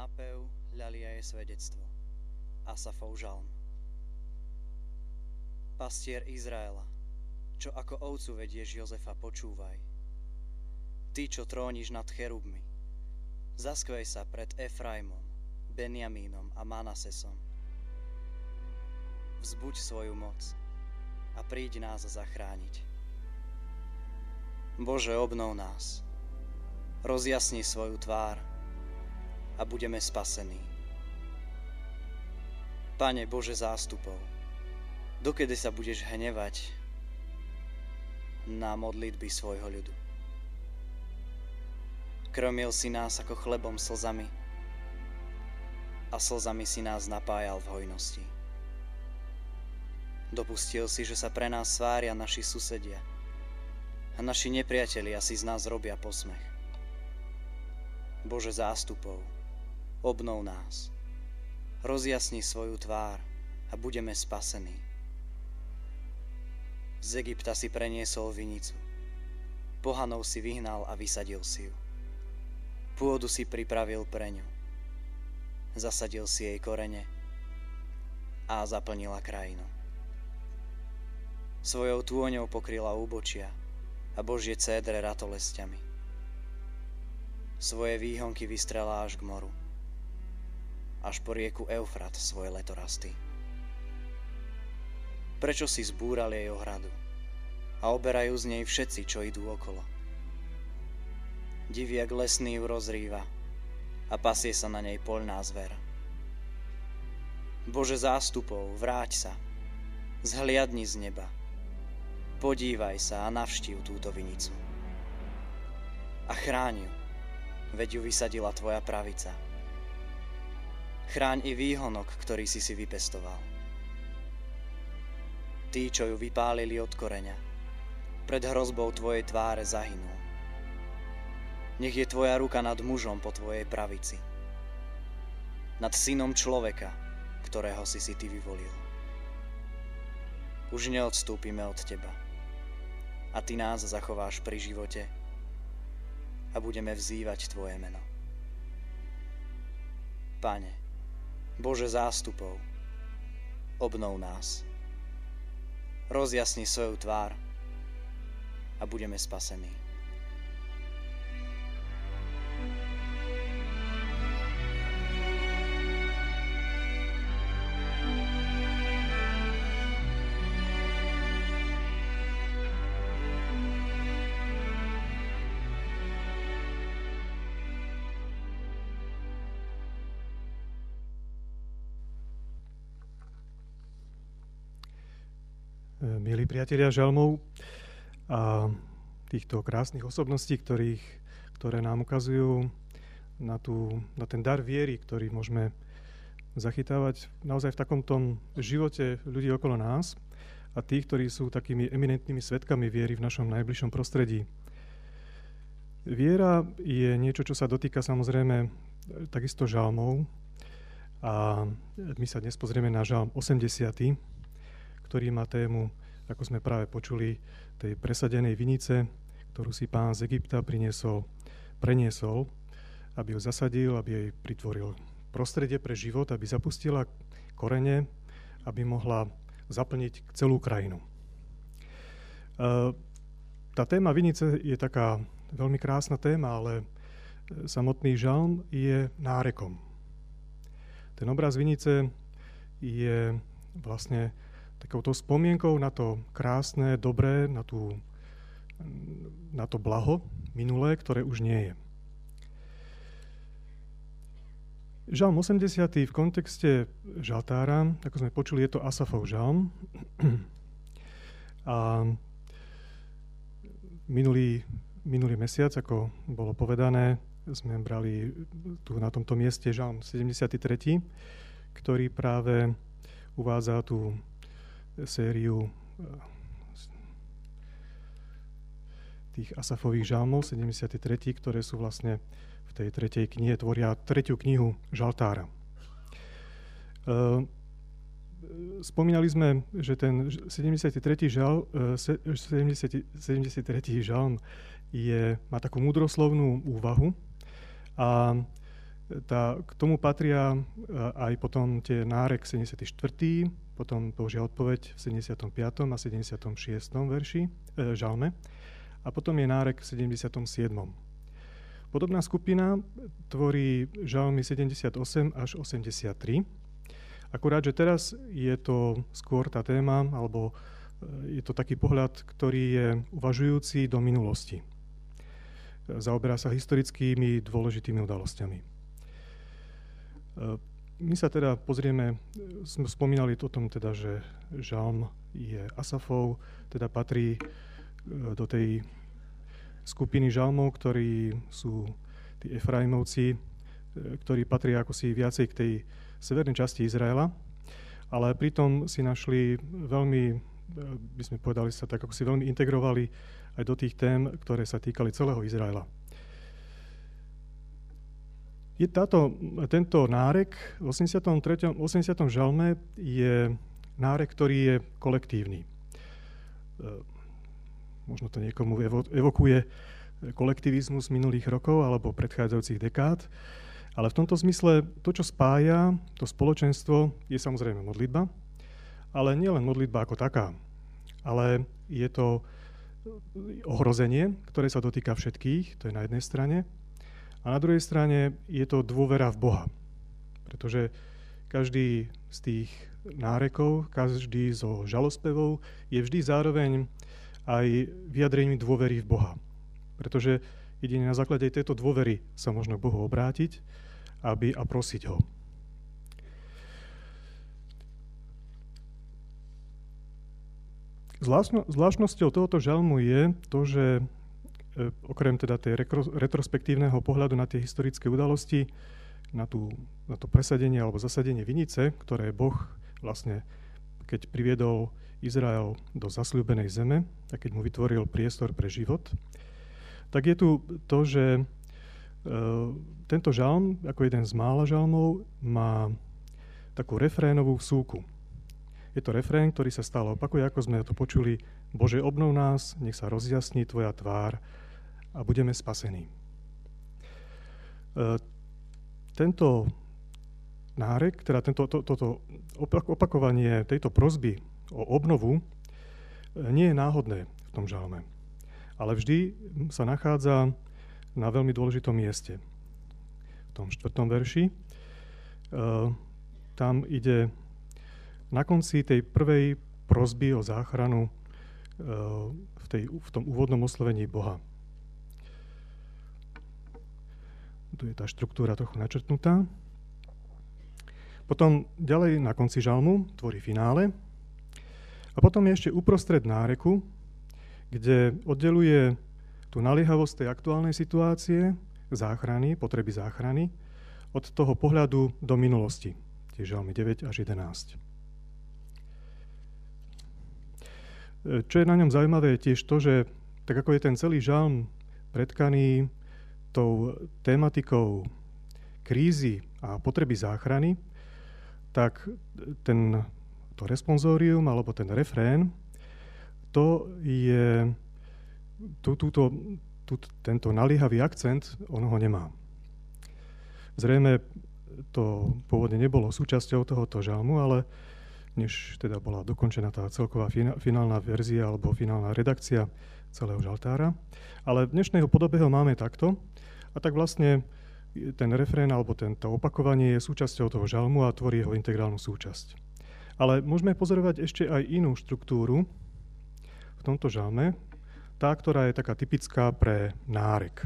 nápev, ľalia je svedectvo. Asafov žalm. Pastier Izraela, čo ako ovcu vedieš Jozefa, počúvaj. Ty, čo tróniš nad cherubmi, zaskvej sa pred Efraimom, Benjamínom a Manasesom. Vzbuď svoju moc a príď nás zachrániť. Bože, obnov nás, rozjasni svoju tvár a budeme spasení. Pane Bože zástupov, dokedy sa budeš hnevať na modlitby svojho ľudu? Krmil si nás ako chlebom slzami a slzami si nás napájal v hojnosti. Dopustil si, že sa pre nás svária naši susedia a naši nepriatelia si z nás robia posmech. Bože zástupov, obnov nás, rozjasni svoju tvár a budeme spasení. Z Egypta si preniesol vinicu, pohanov si vyhnal a vysadil si ju. Pôdu si pripravil pre ňu, zasadil si jej korene a zaplnila krajinu. Svojou tôňou pokryla úbočia a Božie cédre ratolesťami. Svoje výhonky vystrelá až k moru, až po rieku Eufrat svoje letorasty. Prečo si zbúral jej ohradu a oberajú z nej všetci, čo idú okolo? Diviak lesný ju rozrýva a pasie sa na nej poľná zver. Bože zástupov, vráť sa, zhliadni z neba, podívaj sa a navštív túto vinicu. A chráň ju, veď ju vysadila tvoja pravica. Chráň i výhonok, ktorý si vypestoval. Tí, čo ju vypálili od koreňa, pred hrozbou tvojej tváre zahynú. Nech je tvoja ruka nad mužom po tvojej pravici, nad synom človeka, ktorého si ty vyvolil. Už neodstúpime od teba a ty nás zachováš pri živote a budeme vzývať tvoje meno. Pane, Bože zástupov, obnov nás, rozjasni svoju tvár a budeme spasení. Milí priatelia žalmov a týchto krásnych osobností, ktoré nám ukazujú na ten dar viery, ktorý môžeme zachytávať naozaj v takomto živote ľudí okolo nás a tých, ktorí sú takými eminentnými svedkami viery v našom najbližšom prostredí. Viera je niečo, čo sa dotýka samozrejme takisto žalmov a my sa dnes pozrieme na žalm 80., ktorý má tému, ako sme práve počuli, tej presadenej vinice, ktorú si Pán z Egypta preniesol, aby ju zasadil, aby jej pritvoril prostredie pre život, aby zapustila korene, aby mohla zaplniť celú krajinu. Tá téma vinice je taká veľmi krásna téma, ale samotný žalm je nárekom. Ten obraz vinice je vlastne takouto spomienkou na to krásne, dobré, na to blaho minulé, ktoré už nie je. Žalm 80. v kontexte žaltára, ako sme počuli, je to Asafov žalm. A minulý mesiac, ako bolo povedané, sme brali tu na tomto mieste žalm 73., ktorý práve uvádza tú sériu tých Asafových žalmov, 73., ktoré sú vlastne v tej tretej knihe, tvoria tretiu knihu žaltára. Spomínali sme, že ten 73. žalm má takú múdroslovnú úvahu a K tomu patria aj potom tie nárek 74., potom Božia odpoveď v 75. a 76. verši, žalme, a potom je nárek v 77. Podobná skupina tvorí žalmy 78 až 83. Akurát, že teraz je to skôr tá téma, alebo je to taký pohľad, ktorý je uvažujúci do minulosti. Zaoberá sa historickými dôležitými udalosťami. My sa teda pozrieme, sme spomínali o tom teda, že žalm je Asafov, teda patrí do tej skupiny žalmov, ktorí sú tí Efraimovci, ktorí patria ako si viacej k tej severnej časti Izraela, ale pritom si našli veľmi, by sme povedali sa tak, ako si veľmi integrovali aj do tých tém, ktoré sa týkali celého Izraela. Tento nárek v 80. žalme je nárek, ktorý je kolektívny. Možno to niekomu evokuje kolektivizmus minulých rokov alebo predchádzajúcich dekád, ale v tomto zmysle to, čo spája to spoločenstvo, je samozrejme modlitba, ale nielen modlitba ako taká, ale je to ohrozenie, ktoré sa dotýka všetkých, to je na jednej strane, a na druhej strane je to dôvera v Boha. Pretože každý z tých nárekov, každý zo žalospevov je vždy zároveň aj vyjadrením dôvery v Boha. Pretože jedine na základe tejto dôvery sa možno k Bohu obrátiť a prosiť ho. Zvláštnosťou tohoto žalmu je to, že okrem teda tej retrospektívneho pohľadu na tie historické udalosti, na to presadenie alebo zasadenie vinice, ktoré Boh vlastne, keď priviedol Izrael do zasľúbenej zeme a keď mu vytvoril priestor pre život, tak je tu to, že tento žalm, ako jeden z mála žalmov, má takú refrénovú vsúku. Je to refrén, ktorý sa stále opakuje, ako sme to počuli: Bože, obnov nás, nech sa rozjasní tvoja tvár a budeme spasení. Tento nárek, teda toto opakovanie tejto prosby o obnovu nie je náhodné v tom žalme, ale vždy sa nachádza na veľmi dôležitom mieste. V tom 4. verši tam ide na konci tej prvej prosby o záchranu v tom úvodnom oslovení Boha. Tu je tá štruktúra trochu načrtnutá. Potom ďalej na konci žalmu tvorí finále. A potom je ešte uprostred náreku, kde oddeluje tú naliehavosť tej aktuálnej situácie, záchrany, potreby záchrany, od toho pohľadu do minulosti. Tie žalmy 9 až 11. Čo je na ňom zaujímavé, je tiež to, že tak ako je ten celý žalm pretkaný tou tematikou krízy a potreby záchrany, tak to responsorium alebo ten refrén, to je tento naliehavý akcent, on ho nemá. Zrejme to pôvodne nebolo súčasťou tohoto žalmu, ale než teda bola dokončená tá celková finálna verzia alebo finálna redakcia celého žaltára. Ale v dnešnej podobe ho máme takto. A tak vlastne ten refrén alebo to opakovanie je súčasťou toho žalmu a tvorí jeho integrálnu súčasť. Ale môžeme pozorovať ešte aj inú štruktúru v tomto žalme, tá, ktorá je taká typická pre nárek.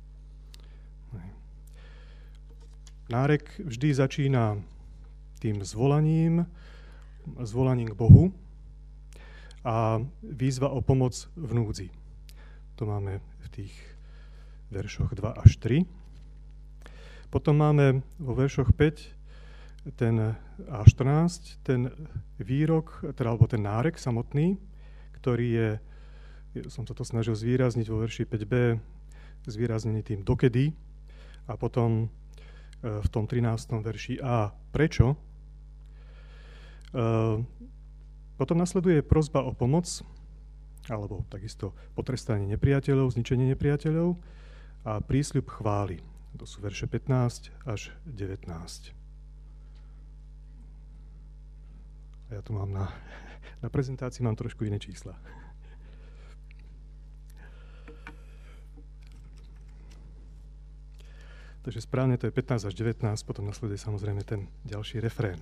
Nárek vždy začína tým zvolaním k Bohu a výzva o pomoc v núdzi. To máme v tých veršoch 2 až 3. Potom máme vo veršoch 5 a 14 ten výrok, alebo ten nárek samotný, ktorý je, som sa to snažil zvýrazniť vo verši 5b, zvýraznený tým dokedy, a potom v tom 13. verši a prečo. Potom nasleduje prosba o pomoc, alebo takisto potrestanie nepriateľov, zničenie nepriateľov a prísľub chvály To sú verše 15 až 19. A ja tu mám na prezentácii mám trošku iné čísla. Takže správne to je 15 až 19, potom nasleduje samozrejme ten ďalší refrén.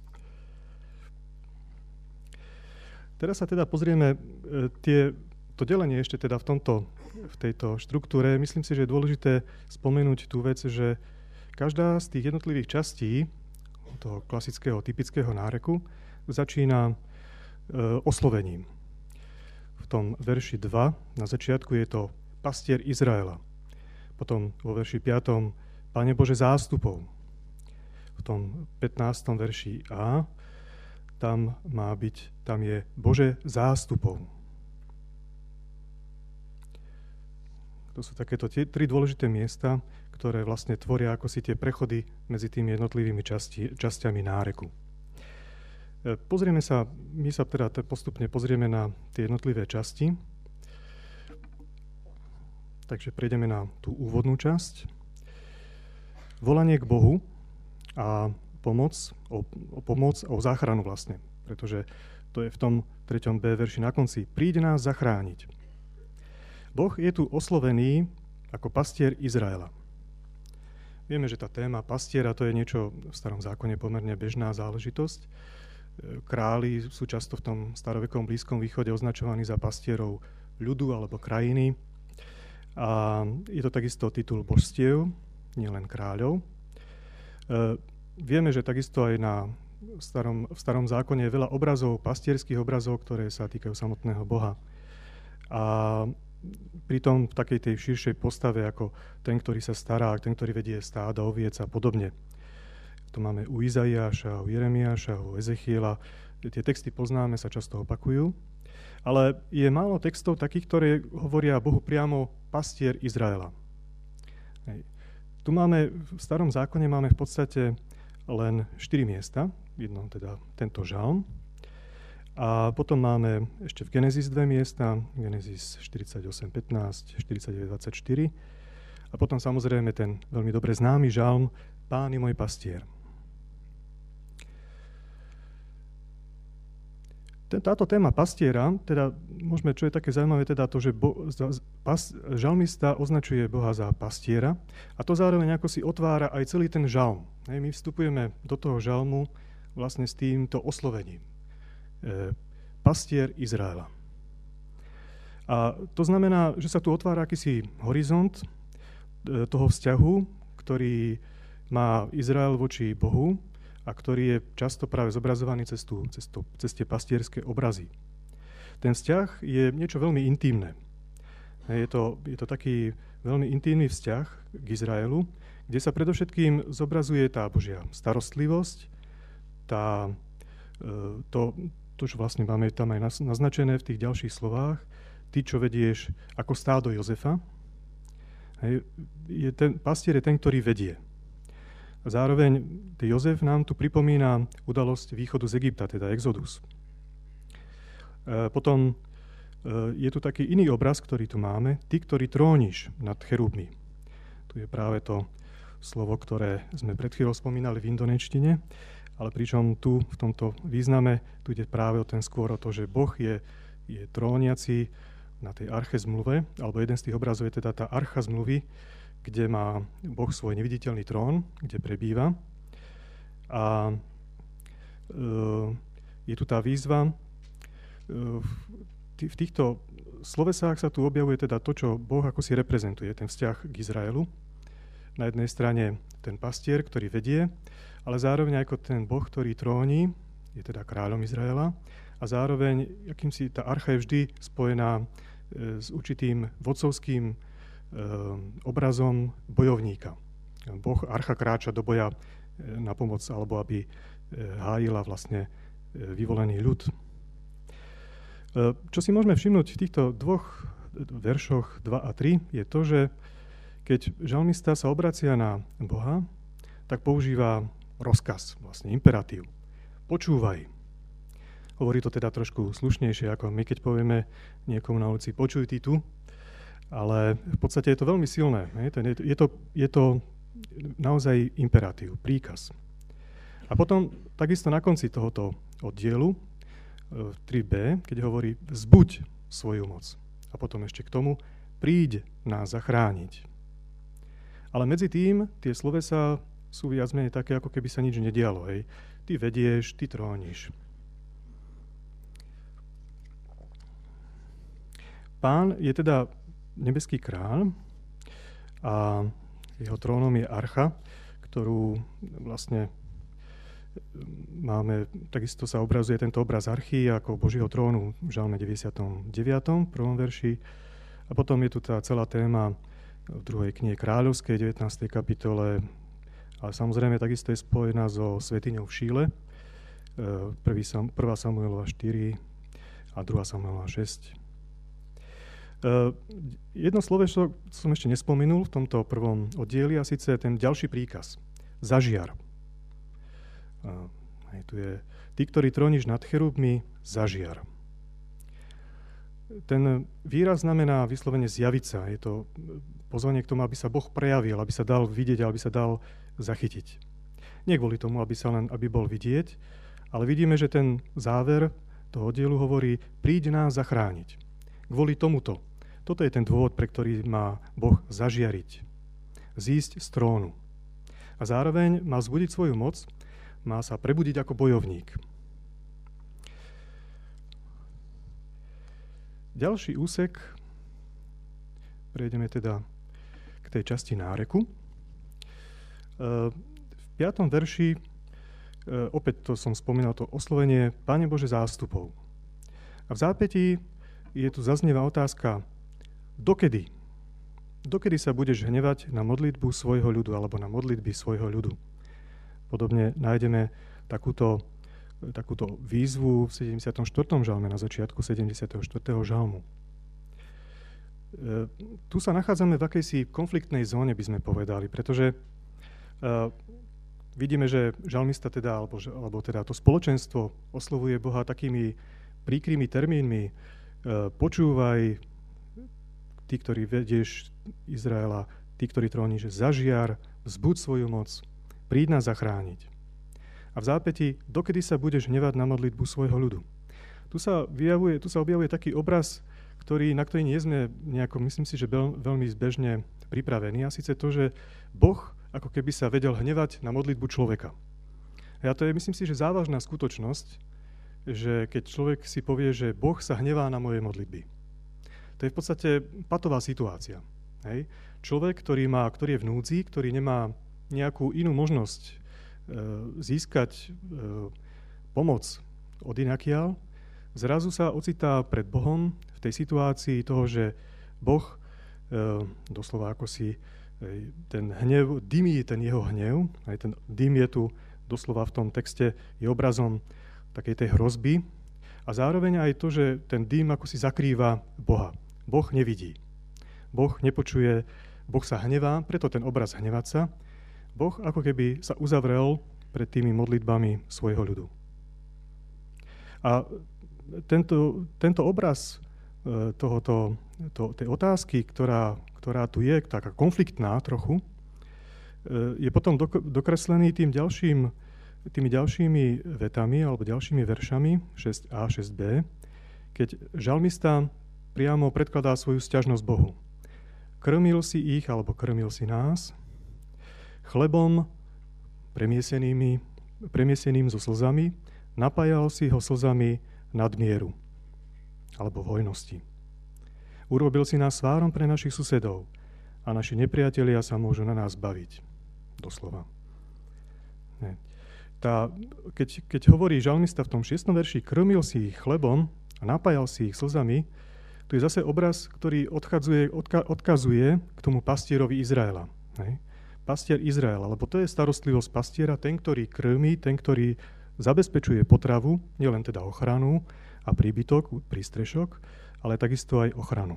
Teraz sa teda pozrieme to delenie ešte teda v tejto štruktúre. Myslím si, že je dôležité spomenúť tú vec, že každá z tých jednotlivých častí toho klasického, typického náreku začína oslovením. V tom verši 2 na začiatku je to pastier Izraela. Potom vo verši 5 Pane Bože zástupov. V tom 15. verši A tam je Bože zástupov. To sú takéto tri dôležité miesta, ktoré vlastne tvoria ako si tie prechody medzi tými jednotlivými časťami náreku. My sa teda postupne pozrieme na tie jednotlivé časti. Takže prejdeme na tú úvodnú časť. Volanie k Bohu a pomoc, o záchranu vlastne, pretože to je v tom 3b verši na konci. Príď nás zachrániť. Boh je tu oslovený ako pastier Izraela. Vieme, že tá téma pastiera to je niečo v Starom zákone pomerne bežná záležitosť. Králi sú často v tom starovekom Blízkom východe označovaní za pastierov ľudu alebo krajiny. A je to takisto titul božstiev, nielen kráľov. Vieme, že takisto aj v starom zákone je veľa obrazov, pastierských obrazov, ktoré sa týkajú samotného Boha. A pritom v takej tej širšej postave ako ten, ktorý sa stará, ten, ktorý vedie stádo, oviec a podobne. To máme u Izaiáša, u Jeremiáša, u Ezechiela. Tie texty poznáme, sa často opakujú. Ale je málo textov takých, ktoré hovoria Bohu priamo pastier Izraela. Tu v Starom zákone máme v podstate len 4 miesta, jedno teda tento žalm. A potom máme ešte v Genesis 2 miesta, Genesis 48:15, 49:24. A potom samozrejme ten veľmi dobre známy žalm Pán je môj pastier. Táto téma pastiera, teda môžeme, čo je také zaujímavé, teda to, že žalmista označuje Boha za pastiera a to zároveň ako si otvára aj celý ten žalm. My vstupujeme do toho žalmu vlastne s týmto oslovením. Pastier Izraela. A to znamená, že sa tu otvára akýsi horizont toho vzťahu, ktorý má Izrael voči Bohu, a ktorý je často práve zobrazovaný cez tie pastierské obrazy. Ten vzťah je niečo veľmi intimné. Je to taký veľmi intímny vzťah k Izraelu, kde sa predovšetkým zobrazuje tá Božia starostlivosť, to, čo vlastne máme tam aj naznačené v tých ďalších slovách, ty, čo vedieš ako stádo Jozefa, pastier je ten, ktorý vedie. A zároveň Jozef nám tu pripomína udalosť východu z Egypta, teda Exodus. Potom je tu taký iný obraz, ktorý tu máme, ty, ktorý tróniš nad cherubmi. Tu je práve to slovo, ktoré sme pred chvíľou spomínali v indonečtine, ale pričom tu v tomto význame tu ide práve skôr o to, že Boh je tróniaci na tej arche zmluve, alebo jeden z tých obrazov je teda tá archa zmluvy, kde má Boh svoj neviditeľný trón, kde prebýva. A je tu tá výzva. V týchto slovesách sa tu objavuje teda to, čo Boh ako si reprezentuje, ten vzťah k Izraelu. Na jednej strane ten pastier, ktorý vedie, ale zároveň ako ten Boh, ktorý tróni, je teda kráľom Izraela, a zároveň akýmsi tá archa je vždy spojená s určitým vodcovským obrazom bojovníka. Archa kráča do boja na pomoc, alebo aby hájila vlastne vyvolený ľud. Čo si môžeme všimnúť v týchto dvoch veršoch 2 a 3 je to, že keď žalmista sa obracia na Boha, tak používa rozkaz, vlastne imperatív. Počúvaj. Hovorí to teda trošku slušnejšie, ako my, keď povieme niekomu na ulici počuj ty tu, ale v podstate je to veľmi silné. Je to naozaj imperatív, príkaz. A potom takisto na konci tohoto oddielu v 3b, keď hovorí vzbuď svoju moc. A potom ešte k tomu príď nás zachrániť. Ale medzi tým tie slovesá sú viac menej také, ako keby sa nič nedialo. Hej. Ty vedieš, ty tróniš. Pán je teda nebeský kráľ a jeho trónom je archa, ktorú vlastne máme, takisto sa obrazuje tento obraz archy ako Božieho trónu v Žalme 99. prvom verši. A potom je tu tá celá téma v druhej knihe Kráľovskej, 19. kapitole, ale samozrejme takisto je spojená so svätyňou v Šíle, 1. Samuelova 4 a 2. Samuelova 6. Jedno sloveso som ešte nespomenul v tomto prvom oddieli, a síce ten ďalší príkaz. Zažiar. Tu je, ty, ktorý tróniš nad cherubmi, zažiar. Ten výraz znamená vyslovene zjaviť sa. Je to pozvanie k tomu, aby sa Boh prejavil, aby sa dal vidieť, aby sa dal zachytiť. Nie kvôli tomu, aby bol vidieť, ale vidíme, že ten záver toho oddielu hovorí, príď nás zachrániť. Kvôli tomuto. Toto je ten dôvod, pre ktorý má Boh zažiariť. Zísť z trónu. A zároveň má vzbudiť svoju moc, má sa prebudiť ako bojovník. Ďalší úsek, prejdeme teda k tej časti náreku. V 5. verši, opäť to som spomínal, to oslovenie Pane Bože zástupov. A v zápätí zaznieva otázka, dokedy? Dokedy sa budeš hnevať na modlitbu svojho ľudu alebo na modlitby svojho ľudu? Podobne nájdeme takúto výzvu v 74. žalme, na začiatku 74. žalmu. Tu sa nachádzame v akejsi konfliktnej zóne, by sme povedali, pretože vidíme, že žalmista alebo teda to spoločenstvo oslovuje Boha takými príkrymi termínmi. Počúvaj, ty, ktorý vedieš Izraela, ty, ktorý tróniš, zažiar, vzbuď svoju moc, príď nás zachrániť. A v zápäti, dokedy sa budeš hnevať na modlitbu svojho ľudu. Tu sa objavuje taký obraz, na ktorý nie sme nejako, myslím si, že veľmi zbežne pripravení. A síce to, že Boh ako keby sa vedel hnevať na modlitbu človeka. A to je, myslím si, že závažná skutočnosť, že keď človek si povie, že Boh sa hnevá na moje modlitby. To je v podstate patová situácia. Hej? Človek, ktorý je v núdzi, ktorý nemá nejakú inú možnosť získať pomoc od inakiaľ, zrazu sa ocitá pred Bohom v tej situácii toho, že Boh doslova ako si ten hnev, dymí ten jeho hnev, aj ten dym je tu doslova v tom texte, je obrazom takej tej hrozby a zároveň aj to, že ten dym ako si zakrýva Boha. Boh nevidí. Boh nepočuje, Boh sa hnevá, preto ten obraz hnevať sa. Boh ako keby sa uzavrel pred tými modlitbami svojho ľudu. A tento obraz tej otázky, ktorá tu je, taká konfliktná trochu, je potom dokreslený tými ďalšími vetami alebo ďalšími veršami 6a, 6b, keď žalmista priamo predkladá svoju sťažnosť Bohu. Krmil si ich, alebo krmil si nás, chlebom premieseným so slzami, napájal si ho slzami nadmieru, alebo v hojnosti. Urobil si nás svárom pre našich susedov a naši nepriatelia sa môžu na nás baviť. Doslova. Keď hovorí žalmista v tom 6. verši, krmil si ich chlebom a napájal si ich slzami, tu je zase obraz, ktorý odkazuje k tomu pastierovi Izraela. Pastier Izraela, lebo to je starostlivosť pastiera, ten, ktorý krmí, ten, ktorý zabezpečuje potravu, nielen teda ochranu a príbytok, prístrešok, ale takisto aj ochranu.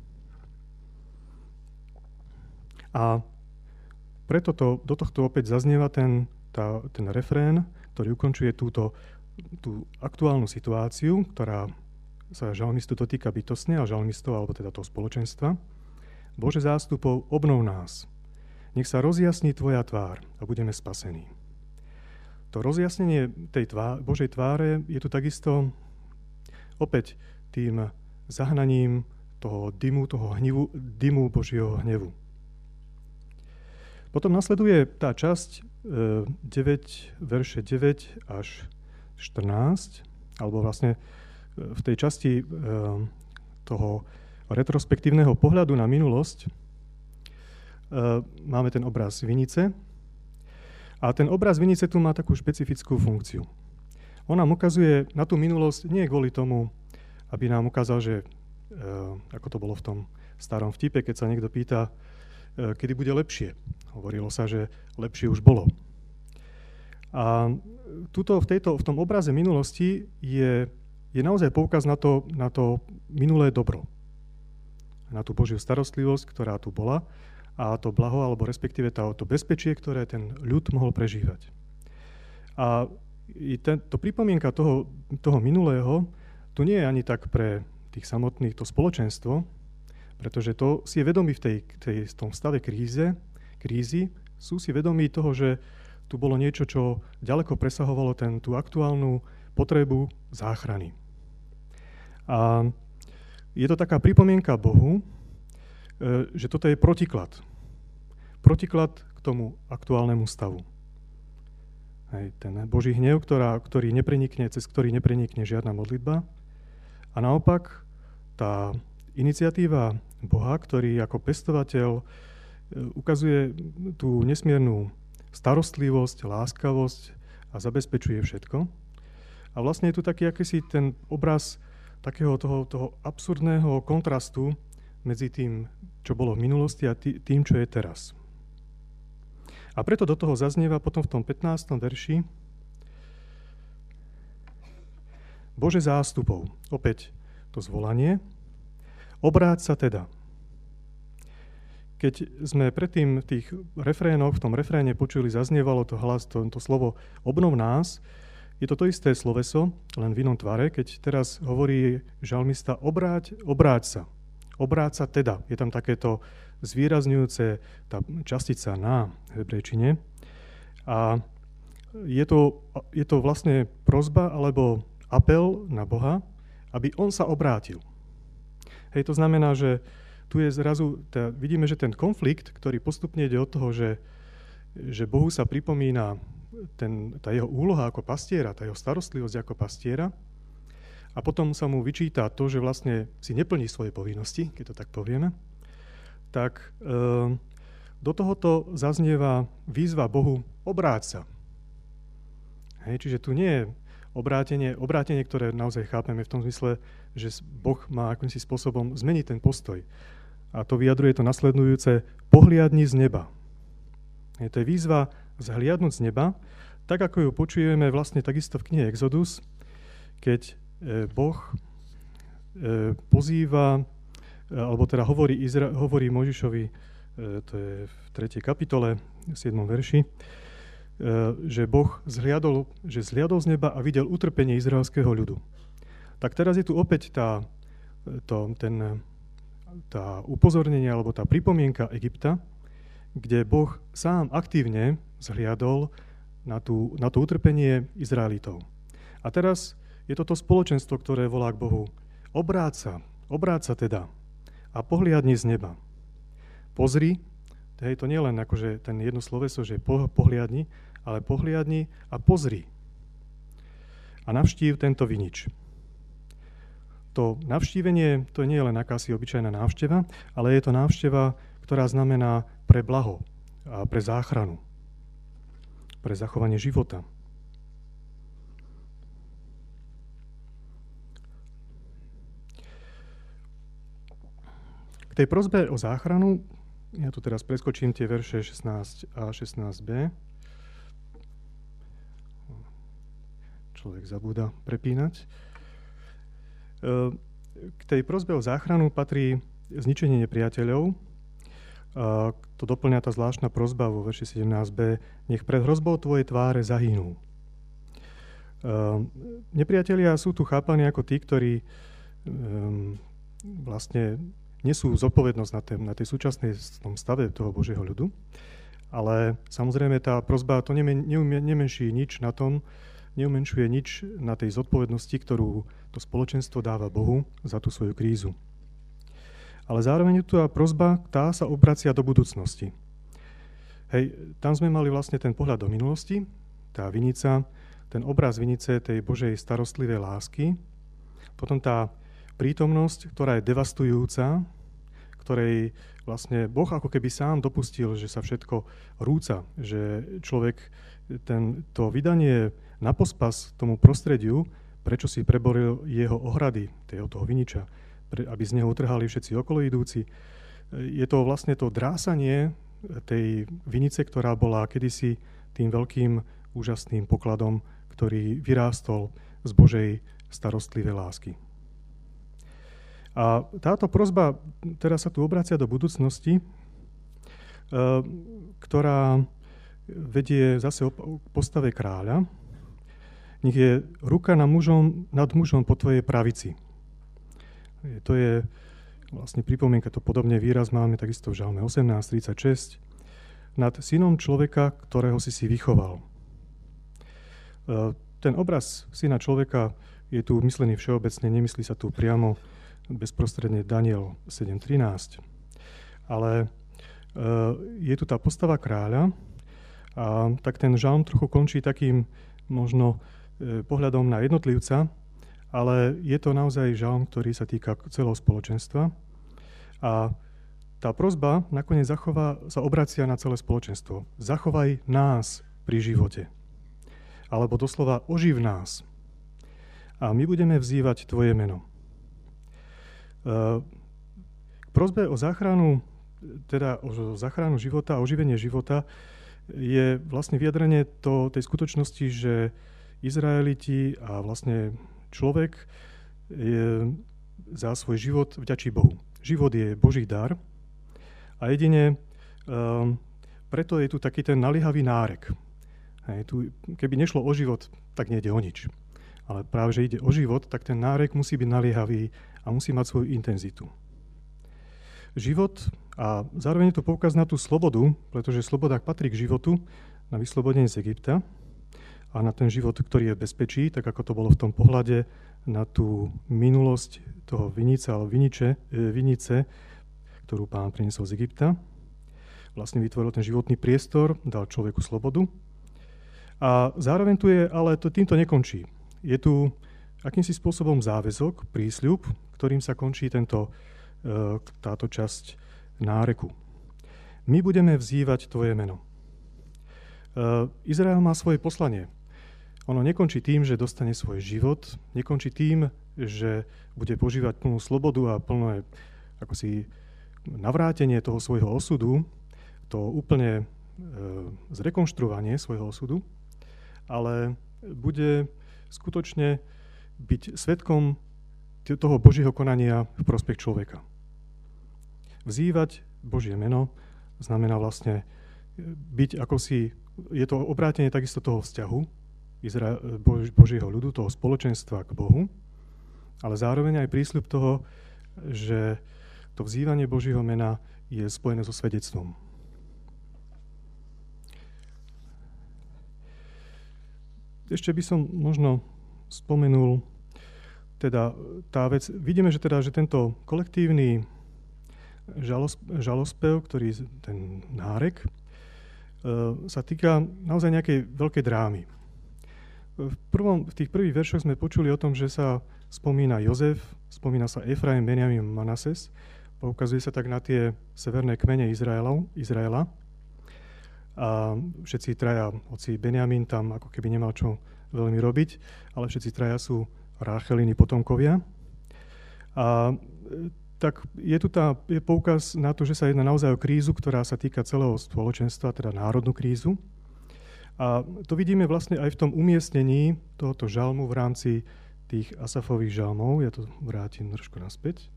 A preto do tohto opäť zaznieva ten refrén, ktorý ukončuje tú aktuálnu situáciu, ktorá sa žalmistu dotýka bytostne a žalmistov, alebo teda toho spoločenstva. Bože zástupov, obnov nás. Nech sa rozjasní tvoja tvár a budeme spasení. To rozjasnenie tej Božej tváre je tu takisto opäť tým zahnaním toho dymu, dymu Božieho hnevu. Potom nasleduje tá časť 9, verše 9 až 14, alebo vlastne v tej časti toho retrospektívneho pohľadu na minulosť máme ten obraz vinice. A ten obraz vinice tu má takú špecifickú funkciu. On nám ukazuje na tú minulosť nie kvôli tomu, aby nám ukázal, že ako to bolo v tom starom vtipe, keď sa niekto pýta, kedy bude lepšie. Hovorilo sa, že lepšie už bolo. A tuto v tom obraze minulosti je naozaj poukaz na to minulé dobro. Na tú Božiu starostlivosť, ktorá tu bola, a to blaho, alebo respektíve to bezpečie, ktoré ten ľud mohol prežívať. A to pripomienka toho minulého tu nie je ani tak pre tých samotných, to spoločenstvo, pretože to si je vedomí v tom stave krízy, sú si vedomí toho, že tu bolo niečo, čo ďaleko presahovalo tú aktuálnu potrebu záchrany. A je to taká pripomienka Bohu, že toto je protiklad. Protiklad k tomu aktuálnemu stavu. Hej, ten Boží hnev, cez ktorý neprenikne žiadna modlitba. A naopak tá iniciatíva Boha, ktorý ako pestovateľ ukazuje tú nesmiernu starostlivosť, láskavosť a zabezpečuje všetko. A vlastne je tu taký akýsi ten obraz takého toho absurdného kontrastu medzi tým, čo bolo v minulosti a tým, čo je teraz. A preto do toho zaznieva potom v tom 15. verši Bože zástupov. Opäť to zvolanie. Obráť sa teda. Keď sme predtým v tých refrénoch, v tom refréne počuli, zaznievalo to slovo obnov nás, je to isté sloveso, len v inom tvare, keď teraz hovorí žalmista obráť sa. Obráť sa teda. Je tam takéto zvýrazňujúce tá častica na hebrejčine. A je to vlastne prosba alebo apel na Boha, aby on sa obrátil. Hej, to znamená, že tu je zrazu, vidíme, že ten konflikt, ktorý postupne ide od toho, že Bohu sa pripomína tá jeho úloha ako pastiera, tá jeho starostlivosť ako pastiera, a potom sa mu vyčíta to, že vlastne si neplní svoje povinnosti, keď to tak povieme, tak do tohoto zaznieva výzva Bohu obráť sa. Hej, čiže tu nie je obrátenie, ktoré naozaj chápeme v tom zmysle, že Boh má akýmsi spôsobom zmeniť ten postoj. A to vyjadruje to nasledujúce pohliadni z neba. Hej, to je výzva zhliadnúť z neba, tak ako ju počujeme vlastne takisto v knihe Exodus, keď Boh pozýva, alebo teda hovorí Mojžišovi, to je v 3. kapitole, 7. verši, že Boh zhliadol z neba a videl utrpenie izraelského ľudu. Tak teraz je tu opäť tá upozornenie, alebo tá pripomienka Egypta, kde Boh sám aktívne zhliadol na to utrpenie Izraelitov. A teraz je toto spoločenstvo, ktoré volá k Bohu. Obráť sa teda a pohliadni z neba. Pozri, to nie je len akože ten jedno sloveso, že pohliadni, ale pohliadni a pozri. A navštív tento vinič. To navštívenie, to nie je len akási obyčajná návšteva, ale je to návšteva, ktorá znamená pre blaho a pre záchranu, pre zachovanie života. K tej prosbe o záchranu, ja tu teraz preskočím tie verše 16 a 16b. Človek zabúda prepínať. K tej prosbe o záchranu patrí zničenie nepriateľov. To doplňa tá zvláštna prosba vo verši 17b. Nech pred hrozbou tvojej tváre zahynú. Nepriatelia sú tu chápaní ako tí, ktorí vlastne nesú zodpovednosť na tej súčasnej stave toho Božieho ľudu. Ale samozrejme tá prosba to nemenší nič na tom, neumenšuje nič na tej zodpovednosti, ktorú to spoločenstvo dáva Bohu za tú svoju krízu. Ale zároveň je tu tá prosba, tá sa obracia do budúcnosti. Hej, tam sme mali vlastne ten pohľad do minulosti, tá vinica, ten obraz vinice tej Božej starostlivej lásky, potom tá prítomnosť, ktorá je devastujúca, ktorej vlastne Boh ako keby sám dopustil, že sa všetko rúca, že človek to vydanie na pospas tomu prostrediu, prečo si preboril jeho ohrady, toho viniča, aby z neho utrhali všetci okoloidúci. Je to vlastne to drásanie tej vinice, ktorá bola kedysi tým veľkým úžasným pokladom, ktorý vyrástol z Božej starostlivej lásky. A táto prosba teraz sa tu obracia do budúcnosti, ktorá vedie zase k postave kráľa. Nech je ruka nad mužom po tvojej pravici. To je vlastne pripomienka, to podobne výraz máme takisto v Žalme 18:36. Nad synom človeka, ktorého si vychoval. Ten obraz syna človeka je tu myslený všeobecne, nemyslí sa tu priamo bezprostredne Daniel 7:13. Ale je tu tá postava kráľa a tak ten žalm trochu končí takým možno pohľadom na jednotlivca, ale je to naozaj žalm, ktorý sa týka celého spoločenstva. A tá prosba nakoniec sa obracia na celé spoločenstvo. Zachovaj nás pri živote. Alebo doslova oživ nás. A my budeme vzývať tvoje meno. K prosbe o záchranu života a oživenie života je vlastne vyjadrenie tej skutočnosti, že Izraeliti a vlastne človek za svoj život vďačí Bohu. Život je Boží dar a jedine preto je tu taký ten naliehavý nárek. Keby nešlo o život, tak nejde o nič. Ale práve, že ide o život, tak ten nárek musí byť naliehavý a musí mať svoju intenzitu. Život a zároveň je to poukaz na tú slobodu, pretože sloboda patrí k životu, na vyslobodenie z Egypta a na ten život, ktorý je v bezpečí, tak ako to bolo v tom pohľade na tú minulosť toho vinice, ktorú Pán priniesol z Egypta. Vlastne vytvoril ten životný priestor, dal človeku slobodu. A zároveň tu je, ale to týmto nekončí. Je tu akýmsi spôsobom záväzok, prísľub, ktorým sa končí táto časť náreku. My budeme vzývať tvoje meno. Izrael má svoje poslanie. Ono nekončí tým, že dostane svoj život, nekončí tým, že bude požívať plnú slobodu a plné navrátenie toho svojho osudu, to úplne zrekonštruovanie svojho osudu, ale bude skutočne byť svedkom toho Božieho konania v prospech človeka. Vzývať Božie meno znamená vlastne byť je to obrátenie takisto toho vzťahu Božieho ľudu, toho spoločenstva k Bohu, ale zároveň aj prísľub toho, že to vzývanie Božieho mena je spojené so svedectvom. Ešte by som možno spomenul tá vec. Vidíme, že tento kolektívny žalospev, ten nárek, sa týka naozaj nejakej veľkej drámy. V tých prvých veršoch sme počuli o tom, že sa spomína Jozef, spomína sa Efraim, Benjamin, Manases, poukazuje sa tak na tie severné kmene Izraela. A všetci traja, hoci Benjamin tam ako keby nemal čo veľmi robiť, ale všetci traja sú Rácheliny potomkovia. A tak je tu je poukaz na to, že sa jedná naozaj o krízu, ktorá sa týka celého spoločenstva, teda národnú krízu. A to vidíme vlastne aj v tom umiestnení tohoto žalmu v rámci tých Asafových žalmov. Ja to vrátim trošku naspäť.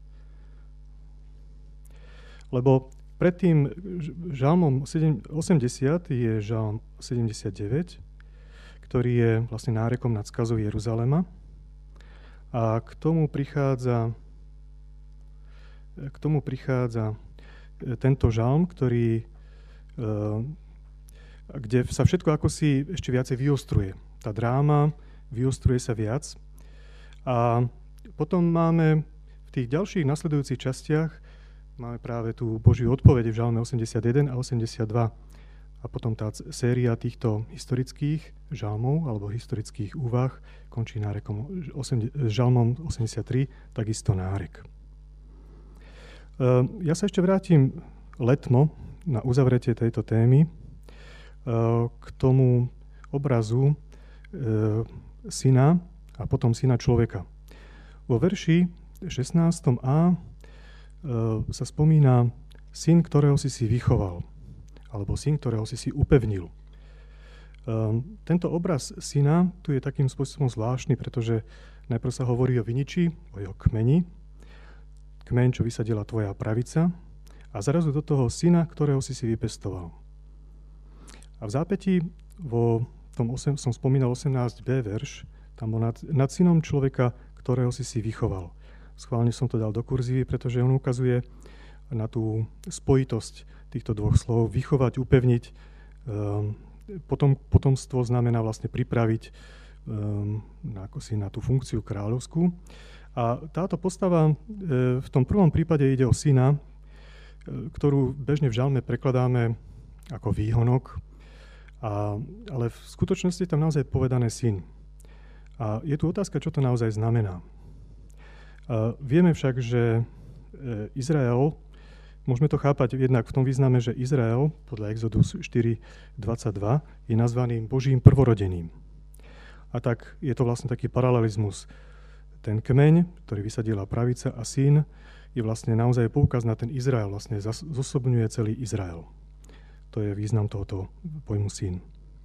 Lebo pred tým žalmom 80 je žalm 79, ktorý je vlastne nárekom nad skazou Jeruzalema. A k tomu prichádza tento žalm, ktorý kde sa všetko ako si ešte viacej vyostruje. Tá dráma vyostruje sa viac. A potom máme v tých ďalších nasledujúcich častiach máme práve tú Božiu odpoveď v Žalme 81 a 82. A potom tá séria týchto historických žalmov alebo historických úvah končí nárekom Žalmom 83, takisto nárek. Ja sa ešte vrátim letmo na uzavretie tejto témy k tomu obrazu syna a potom syna človeka. Vo verši 16a sa spomína syn, ktorého si vychoval, alebo syn, ktorého si upevnil. Tento obraz syna tu je takým spôsobom zvláštny, pretože najprv sa hovorí o viniči, o jeho kmeni, kmeň, čo vysadila tvoja pravica, a zrazu do toho syna, ktorého si vypestoval. A v zápätí, som spomínal 18b verš, tam bol nad synom človeka, ktorého si vychoval. Schválne som to dal do kurzívy, pretože on ukazuje na tú spojitosť týchto dvoch slov. Vychovať, upevniť, potomstvo znamená vlastne pripraviť na tú funkciu kráľovskú. A táto postava v tom prvom prípade ide o syna, ktorú bežne v žalme prekladáme ako výhonok, ale v skutočnosti je tam naozaj povedané syn. A je tu otázka, čo to naozaj znamená. Vieme však, že Izrael, môžeme to chápať jednak v tom význame, že Izrael, podľa Exodus 4.22, je nazvaný Božím prvorodeným. A tak je to vlastne taký paralelizmus. Ten kmeň, ktorý vysadila pravica, a syn je vlastne naozaj poukaz na ten Izrael, vlastne zosobňuje celý Izrael. To je význam tohoto pojmu syn.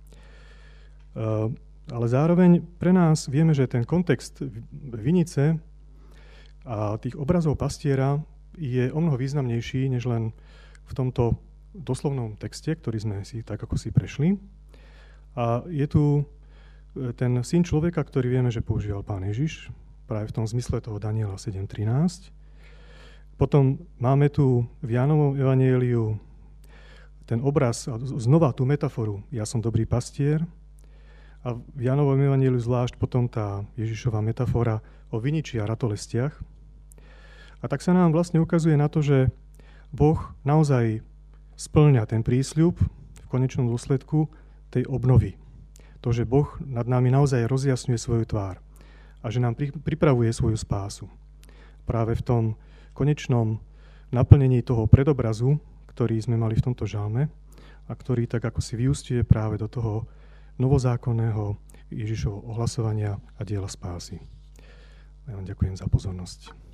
Ale zároveň pre nás vieme, že ten kontext vinice a tých obrazov pastiera je omnoho významnejší, než len v tomto doslovnom texte, ktorý sme si tak ako si prešli. A je tu ten syn človeka, ktorý vieme, že používal Pán Ježiš, práve v tom zmysle toho Daniela 7.13. Potom máme tu v Jánovom evanjeliu ten obraz, znova tú metaforu, ja som dobrý pastier. A v Jánovom evanjeliu zvlášť potom tá Ježišova metafora o viniči a ratolestiach. A tak sa nám vlastne ukazuje na to, že Boh naozaj spĺňa ten prísľub v konečnom dôsledku tej obnovy. To, že Boh nad nami naozaj rozjasňuje svoju tvár a že nám pripravuje svoju spásu. Práve v tom konečnom naplnení toho predobrazu, ktorý sme mali v tomto žalme a ktorý tak ako si vyústie práve do toho novozákonného Ježišovho ohlasovania a diela spásy. Ja vám ďakujem za pozornosť.